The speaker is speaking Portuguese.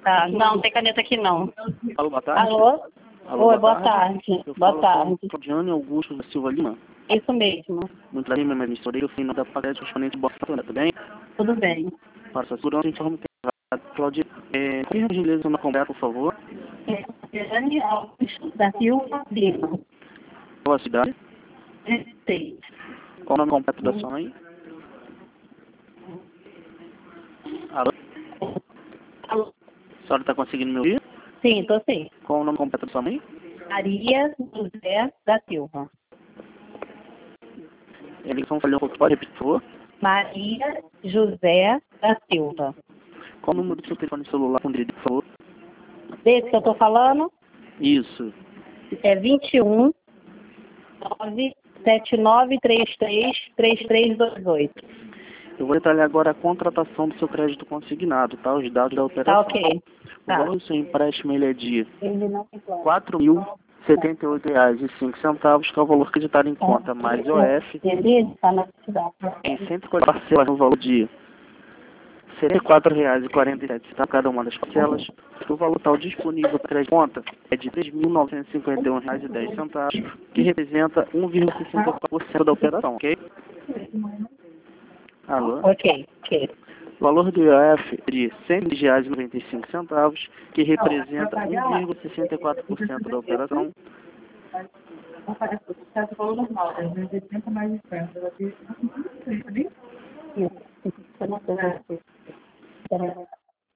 Tá, não, tem caneta aqui não. Alô, boa tarde. Alô? Alô, Oi, boa tarde. Eu Boa falo tarde. com Claudiane Augusto da Silva Lima. Isso mesmo. Muito prazer, meu nome é Mistoreiro, eu fui no da Paquete correspondente de Botafogo, tudo bem? Tudo bem. Para sua segurança, informo que Claudiane, por gentileza, uma completa, por favor. Jane Alves da Silva Lima. Qual a cidade? 16. Qual o nome completo da sua mãe? Alô? Alô? A senhora está conseguindo me ouvir? Sim, tô sim. Qual o nome completo da sua mãe? Maria José da Silva. A ligação falhou um pouco, pode repetir, por favor? Maria José da Silva. Qual o número do seu telefone celular com direito, por favor? Desse que eu tô falando Isso. é 21 97933 3328. Eu vou detalhar agora a contratação do seu crédito consignado, tá? Os dados da operação. Tá ok. O Tá. valor do seu empréstimo ele é de Ele não tem R$ 4.078,05, que é o valor acreditado em conta, mais OF, Ele tá na cidade. em 140 parcelas no valor de R$ 74,47, tá? Cada uma das parcelas. O valor total disponível para crédito de conta é de R$ 3.951,10, que representa 1,64% da operação, ok? Alô? Ok, ok. O valor do IOF é de R$ 100,95, que representa 1,64% da operação. Não parece que você falou normal, né? 80 mais de perto. Ela tem... Isso.